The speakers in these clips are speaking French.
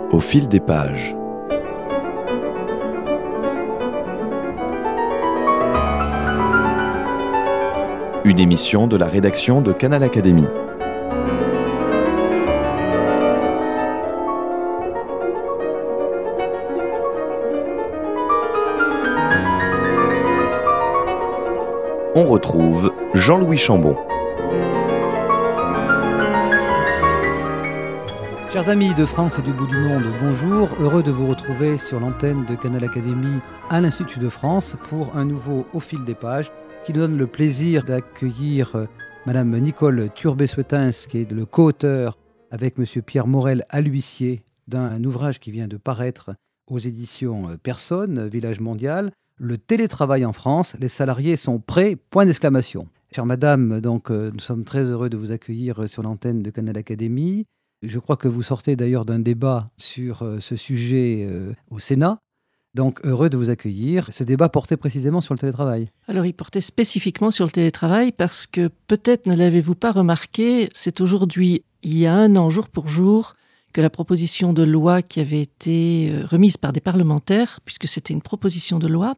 Au fil des pages. Une émission de la rédaction de Canal Académie. On retrouve Jean-Louis Chambon. Chers amis de France et du bout du monde, bonjour. Heureux de vous retrouver sur l'antenne de Canal Académie à l'Institut de France pour un nouveau Au fil des pages qui nous donne le plaisir d'accueillir Madame Nicole Turbet-Souetens, qui est le co-auteur avec Monsieur Pierre Morel à l'huissier d'un ouvrage qui vient de paraître aux éditions Personne, Village mondial. Le télétravail en France, les salariés sont prêts, point d'exclamation. Chère Madame, donc, nous sommes très heureux de vous accueillir sur l'antenne de Canal Académie. Je crois que vous sortez d'ailleurs d'un débat sur ce sujet au Sénat. Donc, heureux de vous accueillir. Ce débat portait précisément sur le télétravail. Alors, il portait spécifiquement sur le télétravail parce que peut-être ne l'avez-vous pas remarqué, c'est aujourd'hui, il y a un an, jour pour jour, que la proposition de loi qui avait été remise par des parlementaires, puisque c'était une proposition de loi,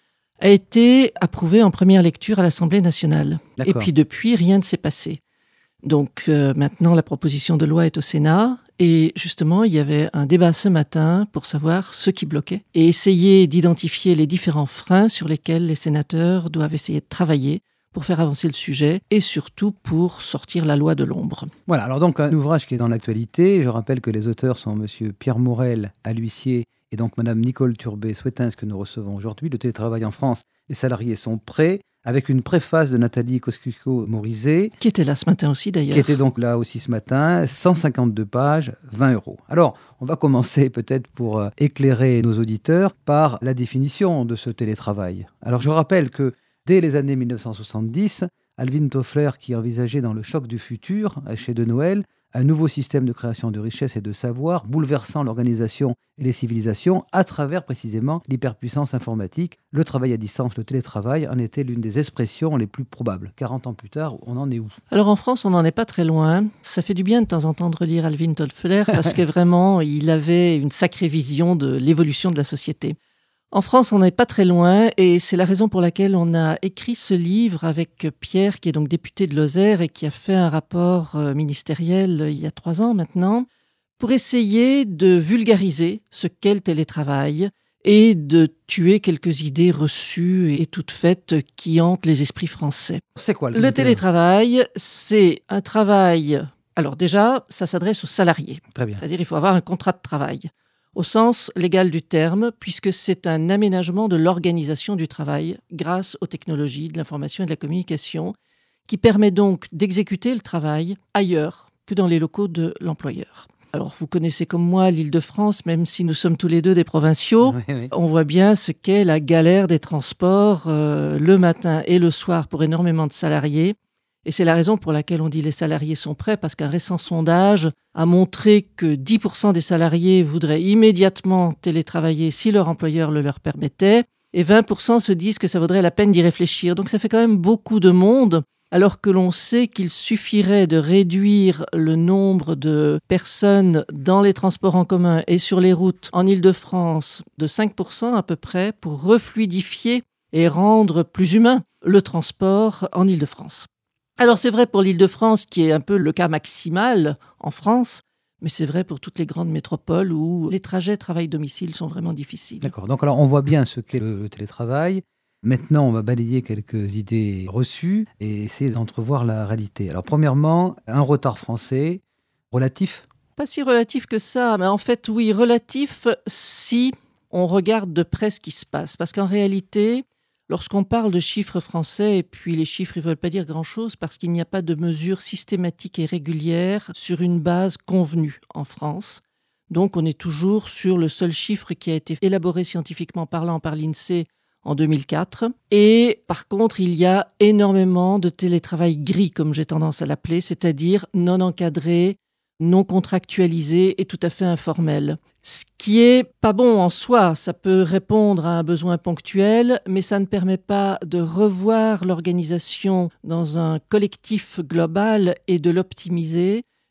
a été approuvée en première lecture à l'Assemblée nationale. D'accord. Et puis depuis, rien ne s'est passé. Donc maintenant, la proposition de loi est au Sénat et justement, il y avait un débat ce matin pour savoir ce qui bloquait et essayer d'identifier les différents freins sur lesquels les sénateurs doivent essayer de travailler pour faire avancer le sujet et surtout pour sortir la loi de l'ombre. Voilà, alors donc un ouvrage qui est dans l'actualité. Je rappelle que les auteurs sont Monsieur Pierre Morel à l'huissier et donc Madame Nicole Turbet-Souetens que nous recevons aujourd'hui. Le télétravail en France, les salariés sont prêts, avec une préface de Nathalie Kosciusko-Morizet. Qui était là ce matin aussi d'ailleurs. Qui était donc là aussi ce matin, 152 pages, 20 €. Alors, on va commencer peut-être pour éclairer nos auditeurs par la définition de ce télétravail. Alors, je rappelle que dès les années 1970, Alvin Toffler, qui envisageait dans Le choc du futur, chez De Noël, un nouveau système de création de richesse et de savoir, bouleversant l'organisation et les civilisations à travers précisément l'hyperpuissance informatique. Le travail à distance, le télétravail, en était l'une des expressions les plus probables. 40 ans plus tard, on en est où ? Alors en France, on n'en est pas très loin. Ça fait du bien de temps en temps de relire Alvin Toffler parce que vraiment, il avait une sacrée vision de l'évolution de la société. En France, on n'est pas très loin et c'est la raison pour laquelle on a écrit ce livre avec Pierre, qui est donc député de Lozère et qui a fait un rapport ministériel il y a 3 ans maintenant, pour essayer de vulgariser ce qu'est le télétravail et de tuer quelques idées reçues et toutes faites qui hantent les esprits français. C'est quoi le télétravail? C'est un travail... Alors déjà, ça s'adresse aux salariés. Très bien. C'est-à-dire qu'il faut avoir un contrat de travail, au sens légal du terme, puisque c'est un aménagement de l'organisation du travail grâce aux technologies de l'information et de la communication, qui permet donc d'exécuter le travail ailleurs que dans les locaux de l'employeur. Alors, vous connaissez comme moi l'Île-de-France, même si nous sommes tous les deux des provinciaux. Oui. On voit bien ce qu'est la galère des transports le matin et le soir pour énormément de salariés. Et c'est la raison pour laquelle on dit les salariés sont prêts, parce qu'un récent sondage a montré que 10% des salariés voudraient immédiatement télétravailler si leur employeur le leur permettait, et 20% se disent que ça vaudrait la peine d'y réfléchir. Donc ça fait quand même beaucoup de monde, alors que l'on sait qu'il suffirait de réduire le nombre de personnes dans les transports en commun et sur les routes en Île-de-France de 5% à peu près pour refluidifier et rendre plus humain le transport en Île-de-France. Alors c'est vrai pour l'Île-de-France qui est un peu le cas maximal en France, mais c'est vrai pour toutes les grandes métropoles où les trajets travail-domicile sont vraiment difficiles. D'accord, donc alors on voit bien ce qu'est le télétravail. Maintenant, on va balayer quelques idées reçues et essayer d'entrevoir la réalité. Alors premièrement, un retard français relatif. Pas si relatif que ça, mais en fait oui, relatif si on regarde de près ce qui se passe. Parce qu'en réalité... Lorsqu'on parle de chiffres français, et puis les chiffres ne veulent pas dire grand-chose parce qu'il n'y a pas de mesures systématiques et régulières sur une base convenue en France. Donc on est toujours sur le seul chiffre qui a été élaboré scientifiquement parlant par l'INSEE en 2004. Et par contre, il y a énormément de télétravail gris, comme j'ai tendance à l'appeler, c'est-à-dire non encadré, non contractualisé et tout à fait informel. Ce qui est pas bon en soi, ça peut répondre à un besoin ponctuel, mais ça ne permet pas de revoir l'organisation dans un collectif global et de l'optimiser,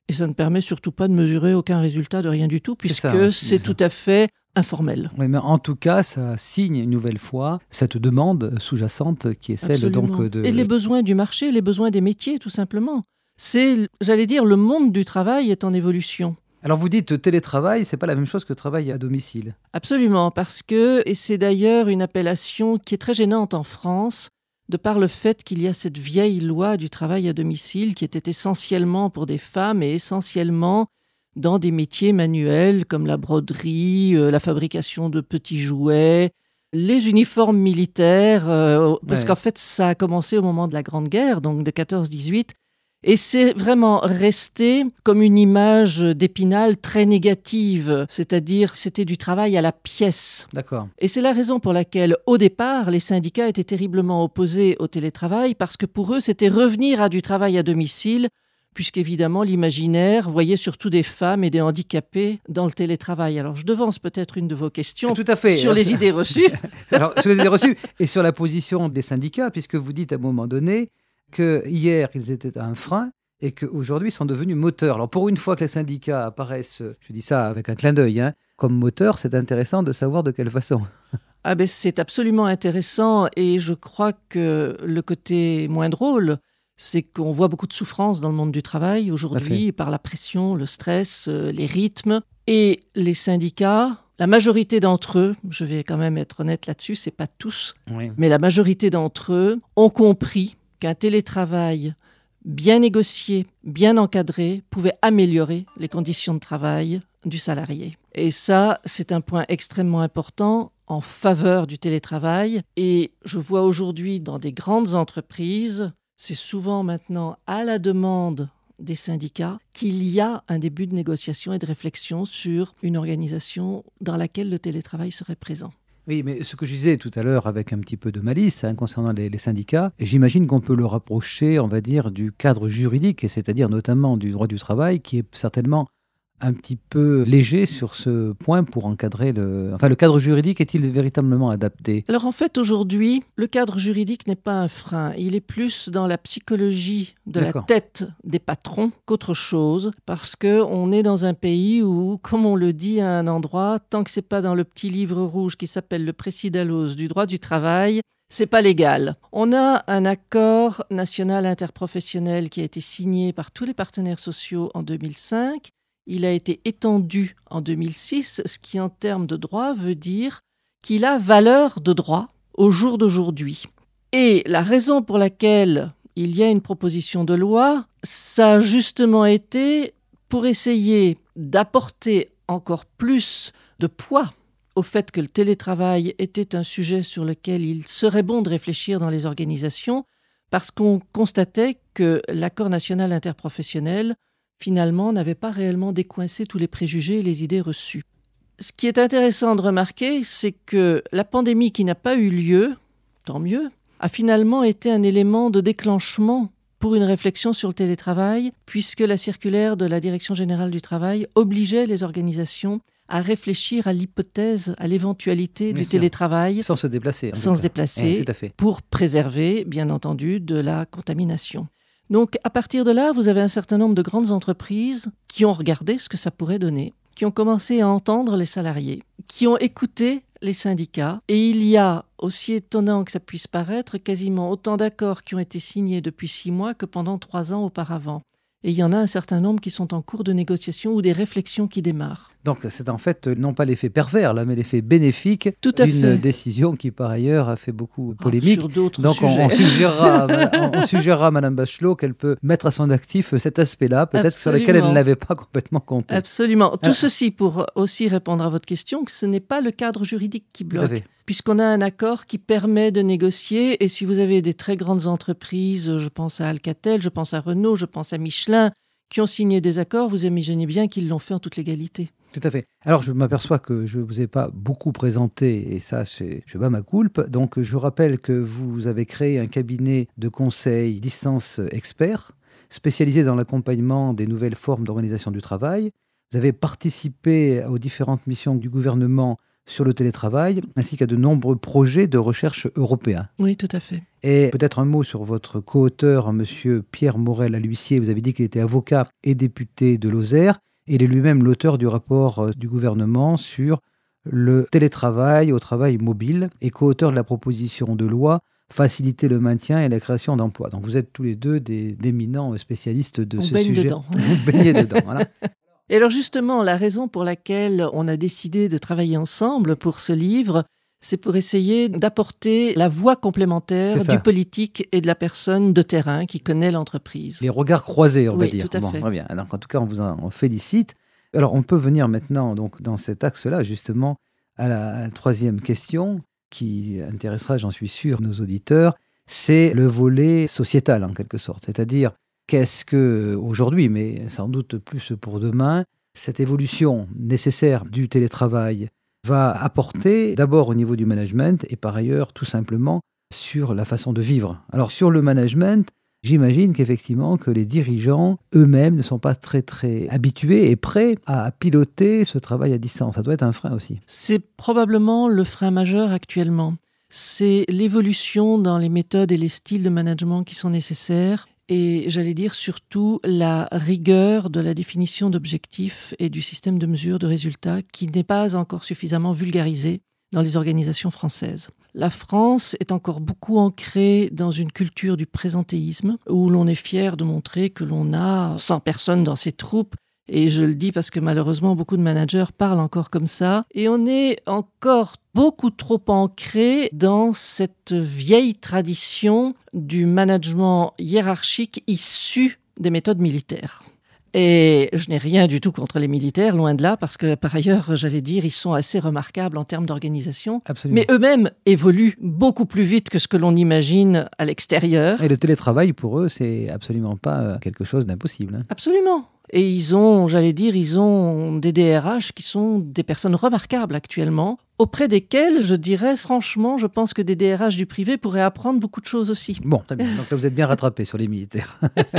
Et ça ne permet surtout pas de mesurer aucun résultat de rien du tout, puisque c'est tout à fait informel. Oui, mais en tout cas, ça signe une nouvelle fois cette demande sous-jacente qui est celle donc de... Et les besoins du marché, les besoins des métiers, tout simplement. C'est, j'allais dire, le monde du travail est en évolution. Alors vous dites télétravail, c'est pas la même chose que travail à domicile. Absolument, parce que, et c'est d'ailleurs une appellation qui est très gênante en France, de par le fait qu'il y a cette vieille loi du travail à domicile qui était essentiellement pour des femmes et essentiellement dans des métiers manuels comme la broderie, la fabrication de petits jouets, les uniformes militaires, parce qu'en fait ça a commencé au moment de la Grande Guerre, donc de 14-18, et c'est vraiment resté comme une image d'Épinal très négative, c'est-à-dire c'était du travail à la pièce. D'accord. Et c'est la raison pour laquelle, au départ, les syndicats étaient terriblement opposés au télétravail, parce que pour eux, c'était revenir à du travail à domicile, puisqu'évidemment, l'imaginaire voyait surtout des femmes et des handicapés dans le télétravail. Alors, je devance peut-être une de vos questions tout à fait. Sur les idées reçues. Alors, sur les idées reçues et sur la position des syndicats, puisque vous dites à un moment donné que hier ils étaient un frein et qu'aujourd'hui ils sont devenus moteurs. Alors pour une fois que les syndicats apparaissent, je dis ça avec un clin d'œil, comme moteurs, c'est intéressant de savoir de quelle façon. Ah ben c'est absolument intéressant et je crois que le côté moins drôle, c'est qu'on voit beaucoup de souffrance dans le monde du travail aujourd'hui par la pression, le stress, les rythmes. Et les syndicats, la majorité d'entre eux, je vais quand même être honnête là-dessus, c'est pas tous, mais la majorité d'entre eux ont compris qu'un télétravail bien négocié, bien encadré, pouvait améliorer les conditions de travail du salarié. Et ça, c'est un point extrêmement important en faveur du télétravail. Et je vois aujourd'hui dans des grandes entreprises, c'est souvent maintenant à la demande des syndicats qu'il y a un début de négociation et de réflexion sur une organisation dans laquelle le télétravail serait présent. Oui, mais ce que je disais tout à l'heure avec un petit peu de malice concernant les syndicats, j'imagine qu'on peut le rapprocher, on va dire, du cadre juridique, c'est-à-dire notamment du droit du travail, qui est certainement un petit peu léger sur ce point pour encadrer le cadre juridique est-il véritablement adapté ? Alors en fait, aujourd'hui, le cadre juridique n'est pas un frein. Il est plus dans la psychologie de la tête des patrons qu'autre chose, parce qu'on est dans un pays où, comme on le dit à un endroit, tant que c'est pas dans le petit livre rouge qui s'appelle le Précidalos du droit du travail, c'est pas légal. On a un accord national interprofessionnel qui a été signé par tous les partenaires sociaux en 2005. Il a été étendu en 2006, ce qui en termes de droit veut dire qu'il a valeur de droit au jour d'aujourd'hui. Et la raison pour laquelle il y a une proposition de loi, ça a justement été pour essayer d'apporter encore plus de poids au fait que le télétravail était un sujet sur lequel il serait bon de réfléchir dans les organisations, parce qu'on constatait que l'accord national interprofessionnel finalement, n'avait pas réellement décoincé tous les préjugés et les idées reçues. Ce qui est intéressant de remarquer, c'est que la pandémie qui n'a pas eu lieu, tant mieux, a finalement été un élément de déclenchement pour une réflexion sur le télétravail, puisque la circulaire de la Direction générale du travail obligeait les organisations à réfléchir à l'hypothèse, à l'éventualité du télétravail. Sans se déplacer. Sans se déplacer, tout à fait. Pour préserver, bien entendu, de la contamination. Donc, à partir de là, vous avez un certain nombre de grandes entreprises qui ont regardé ce que ça pourrait donner, qui ont commencé à entendre les salariés, qui ont écouté les syndicats. Et il y a, aussi étonnant que ça puisse paraître, quasiment autant d'accords qui ont été signés depuis 6 mois que pendant 3 ans auparavant. Et il y en a un certain nombre qui sont en cours de négociation ou des réflexions qui démarrent. Donc c'est en fait non pas l'effet pervers, là, mais l'effet bénéfique d'une décision qui par ailleurs a fait beaucoup polémique. Sur d'autres Donc sujets. on suggérera à Mme Bachelot qu'elle peut mettre à son actif cet aspect-là, peut-être sur lequel elle n'avait pas complètement compté. Absolument. Tout ceci pour aussi répondre à votre question, que ce n'est pas le cadre juridique qui bloque. Puisqu'on a un accord qui permet de négocier, et si vous avez des très grandes entreprises, je pense à Alcatel, je pense à Renault, je pense à Michelin, qui ont signé des accords, vous imaginez bien qu'ils l'ont fait en toute légalité. Tout à fait. Alors, je m'aperçois que je ne vous ai pas beaucoup présenté, et ça, je bats ma coulpe. Donc, je rappelle que vous avez créé un cabinet de conseil distance expert, spécialisé dans l'accompagnement des nouvelles formes d'organisation du travail. Vous avez participé aux différentes missions du gouvernement sur le télétravail, ainsi qu'à de nombreux projets de recherche européens. Oui, tout à fait. Et peut-être un mot sur votre co-auteur, monsieur Pierre Morel à l'huissier. Vous avez dit qu'il était avocat et député de Lozère. Et il est lui-même l'auteur du rapport du gouvernement sur le télétravail au travail mobile et co-auteur de la proposition de loi faciliter le maintien et la création d'emplois. Donc vous êtes tous les deux d'éminents spécialistes de ce sujet. Dedans. Vous baignez dedans. Voilà. Et alors justement, la raison pour laquelle on a décidé de travailler ensemble pour ce livre, c'est pour essayer d'apporter la voix complémentaire du politique et de la personne de terrain qui connaît l'entreprise. Les regards croisés, on va dire. Tout à fait. Très bien. Donc, en tout cas, on vous en félicite. Alors, on peut venir maintenant, donc, dans cet axe-là, justement, à la troisième question qui intéressera, j'en suis sûr, nos auditeurs. C'est le volet sociétal, en quelque sorte. C'est-à-dire, qu'est-ce que, aujourd'hui, mais sans doute plus pour demain, cette évolution nécessaire du télétravail va apporter d'abord au niveau du management et par ailleurs tout simplement sur la façon de vivre. Alors sur le management, j'imagine qu'effectivement que les dirigeants eux-mêmes ne sont pas très habitués et prêts à piloter ce travail à distance. Ça doit être un frein aussi. C'est probablement le frein majeur actuellement. C'est l'évolution dans les méthodes et les styles de management qui sont nécessaires. Et j'allais dire surtout la rigueur de la définition d'objectifs et du système de mesure de résultats qui n'est pas encore suffisamment vulgarisé dans les organisations françaises. La France est encore beaucoup ancrée dans une culture du présentéisme où l'on est fier de montrer que l'on a 100 personnes dans ses troupes. Et je le dis parce que malheureusement, beaucoup de managers parlent encore comme ça. Et on est encore beaucoup trop ancré dans cette vieille tradition du management hiérarchique issu des méthodes militaires. Et je n'ai rien du tout contre les militaires, loin de là, parce que par ailleurs, j'allais dire, ils sont assez remarquables en termes d'organisation. Absolument. Mais eux-mêmes évoluent beaucoup plus vite que ce que l'on imagine à l'extérieur. Et le télétravail, pour eux, c'est absolument pas quelque chose d'impossible. Absolument. Et ils ont des DRH qui sont des personnes remarquables actuellement, auprès desquelles, je dirais franchement, je pense que des DRH du privé pourraient apprendre beaucoup de choses aussi. Bon, très bien. Donc là, vous êtes bien rattrapé sur les militaires.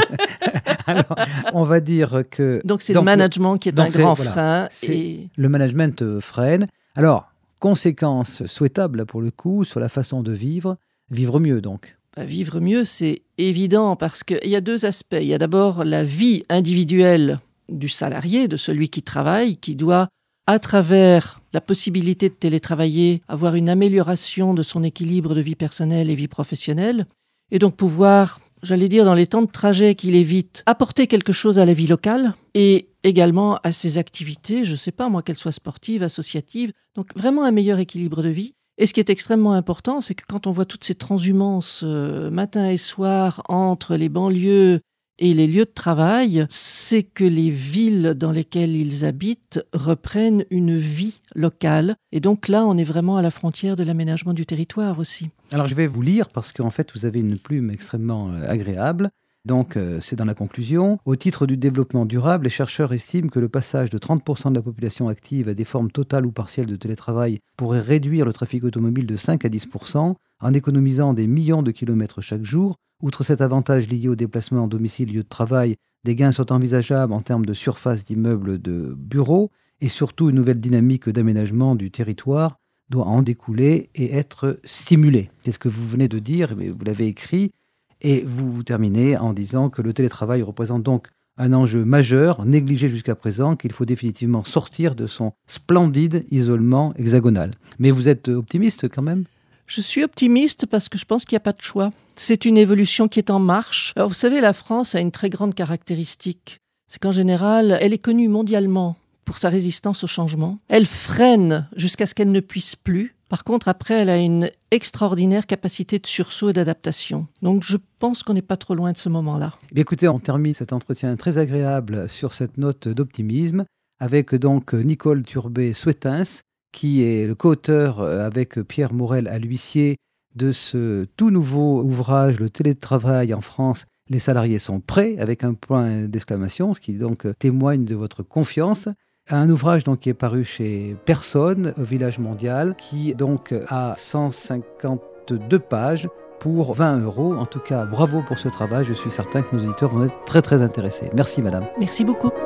Alors, on va dire que... Donc c'est le management qui est un grand frein. Le management freine. Alors, conséquence souhaitable pour le coup sur la façon de vivre mieux donc. Vivre mieux, c'est évident parce qu'il y a deux aspects. Il y a d'abord la vie individuelle du salarié, de celui qui travaille, qui doit, à travers la possibilité de télétravailler, avoir une amélioration de son équilibre de vie personnelle et vie professionnelle, et donc pouvoir, j'allais dire, dans les temps de trajet qu'il évite, apporter quelque chose à la vie locale et également à ses activités, je ne sais pas moi, qu'elles soient sportives, associatives, donc vraiment un meilleur équilibre de vie. Et ce qui est extrêmement important, c'est que quand on voit toutes ces transhumances matin et soir entre les banlieues et les lieux de travail, c'est que les villes dans lesquelles ils habitent reprennent une vie locale. Et donc là, on est vraiment à la frontière de l'aménagement du territoire aussi. Alors je vais vous lire parce qu'en fait, vous avez une plume extrêmement agréable. Donc, c'est dans la conclusion. Au titre du développement durable, les chercheurs estiment que le passage de 30% de la population active à des formes totales ou partielles de télétravail pourrait réduire le trafic automobile de 5 à 10% en économisant des millions de kilomètres chaque jour. Outre cet avantage lié au déplacement domicile-lieu de travail, des gains sont envisageables en termes de surface d'immeubles de bureaux et surtout une nouvelle dynamique d'aménagement du territoire doit en découler et être stimulée. C'est ce que vous venez de dire, vous l'avez écrit. Et vous terminez en disant que le télétravail représente donc un enjeu majeur, négligé jusqu'à présent, qu'il faut définitivement sortir de son splendide isolement hexagonal. Mais vous êtes optimiste quand même ? Je suis optimiste parce que je pense qu'il n'y a pas de choix. C'est une évolution qui est en marche. Alors vous savez, la France a une très grande caractéristique. C'est qu'en général, elle est connue mondialement pour sa résistance au changement. Elle freine jusqu'à ce qu'elle ne puisse plus. Par contre, après, elle a une extraordinaire capacité de sursaut et d'adaptation. Donc, je pense qu'on n'est pas trop loin de ce moment-là. Écoutez, on termine cet entretien très agréable sur cette note d'optimisme avec donc Nicole Turbet-Souetens, qui est le co-auteur avec Pierre Morel à l'huissier de ce tout nouveau ouvrage, Le télétravail en France. Les salariés sont prêts, avec un point d'exclamation, ce qui donc témoigne de votre confiance. Un ouvrage donc qui est paru chez Personne, au Village Mondial, qui donc a 152 pages pour 20 €. En tout cas, bravo pour ce travail. Je suis certain que nos auditeurs vont être très intéressés. Merci madame. Merci beaucoup.